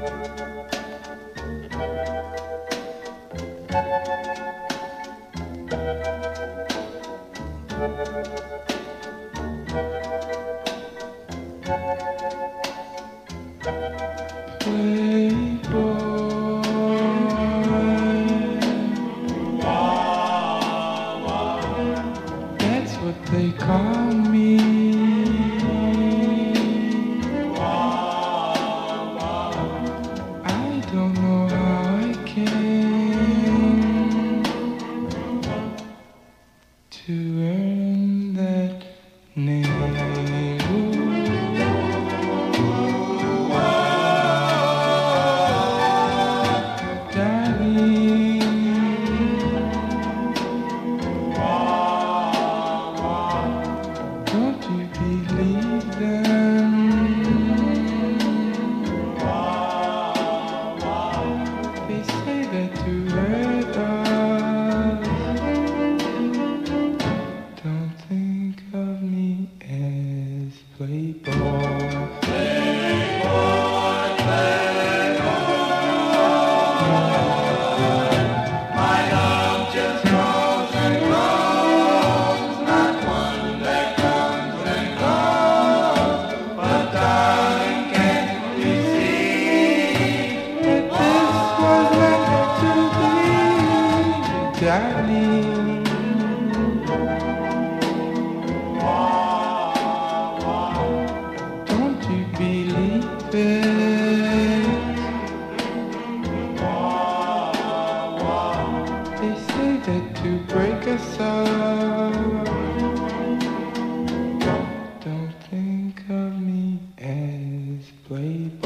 That's what they call me. I don't know how I came to earn that name. Don't you believe them? They say that to hurt us. Don't think of me as playboy. Darling, don't you believe it? They say that to break us up. Don't think of me as playboy.